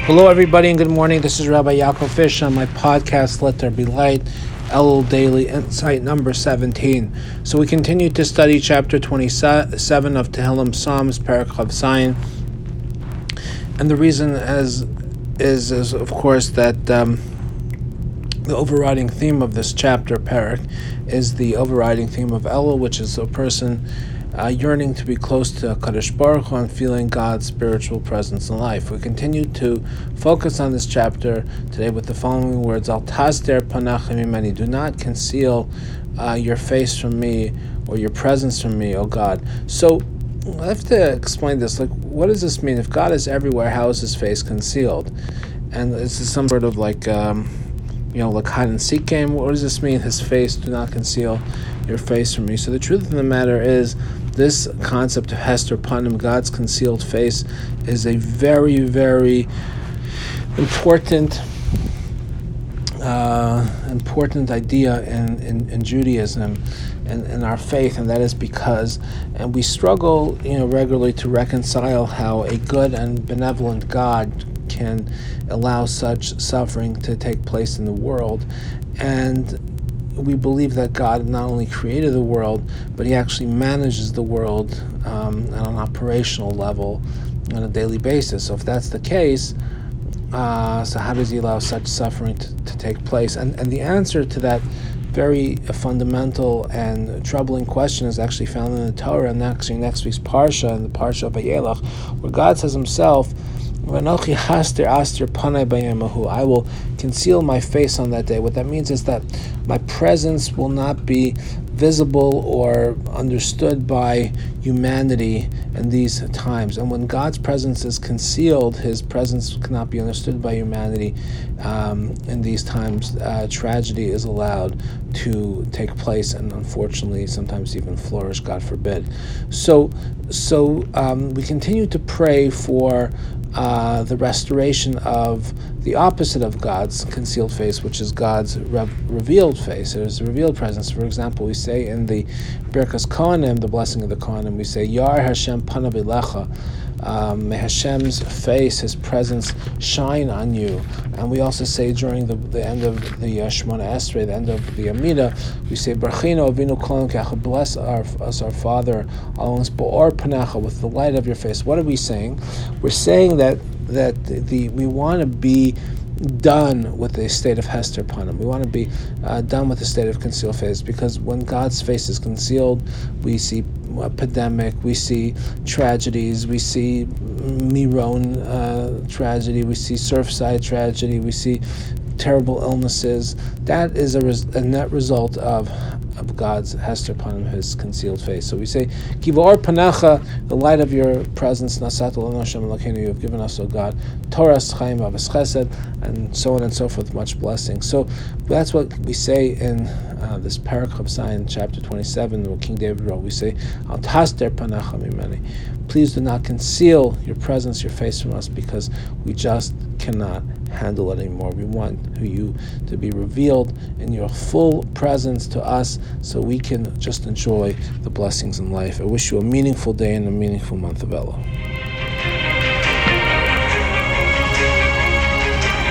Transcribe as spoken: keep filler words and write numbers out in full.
Hello, everybody, and good morning. This is Rabbi Yaakov Fish on my podcast, Let There Be Light, Elul Daily Insight number seventeen. So we continue to study chapter twenty-seven of Tehillim Psalms, Perek Chav Zayin. And the reason as is, is, of course, that um, the overriding theme of this chapter, Perek, is the overriding theme of Elul, which is a person Uh, yearning to be close to Kadosh Baruch Hu and feeling God's spiritual presence in life. We continue to focus on this chapter today with the following words: Al tasder panachem mimeni. Do not conceal uh, your face from me or your presence from me, O God. So I have to explain this. Like, what does this mean? If God is everywhere, how is His face concealed? And this is some sort of like, um, you know, like hide and seek game. What does this mean? His face, do not conceal your face from me. So the truth of the matter is, this concept of Hester Panim, God's concealed face, is a very, very important uh, important idea in, in, in Judaism and in our faith, and that is because, and we struggle, you know, regularly to reconcile how a good and benevolent God can allow such suffering to take place in the world. And we believe that God not only created the world, but He actually manages the world um, on an operational level on a daily basis. So if that's the case, uh, so how does He allow such suffering to, to take place? And and the answer to that very fundamental and troubling question is actually found in the Torah, and actually next week's Parsha, in the Parsha of Vayelach, where God says Himself, I will conceal my face on that day. What that means is that my presence will not be visible or understood by humanity in these times. And when God's presence is concealed, His presence cannot be understood by humanity. Um, in these times, uh, tragedy is allowed to take place, and unfortunately, sometimes even flourish, God forbid. So, so um, we continue to pray for Uh, the restoration of the opposite of God's concealed face, which is God's re- revealed face. It is a revealed presence. For example, we say in the Birkas Kohanim, the blessing of the Kohanim, we say, Yar Hashem panav elecha. Um, may Hashem's face, His presence, shine on you. And we also say during the, the end of the uh, Shemona Esrei, the end of the Amidah, we say, Barchino Avinu Kolam Kecha, bless our, us, our Father, always Bo'or Panecha, with the light of your face. What are we saying? We're saying that that the we want to be done with the state of Hester Panim. We want to be uh, done with the state of concealed face, because when God's face is concealed, we see epidemic, we see tragedies, we see Miron uh, tragedy, we see Surfside tragedy, we see terrible illnesses. That is a, res- a net result of of God's Hester Panim, His concealed face. So we say, Kivor Panecha, the light of your presence, Nasat Lanu Hashem Elokeinu, you have given us, O God, Toras Chaim Avos Chesed, and so on and so forth, much blessing. So that's what we say in uh, this Perek Chav Zayin, chapter twenty-seven, where King David wrote. We say, Al Tasder Panecha Mimeni. Please do not conceal your presence, your face from us, because we just cannot handle it anymore. We want you to be revealed in your full presence to us, so we can just enjoy the blessings in life. I wish you a meaningful day and a meaningful month of Elul.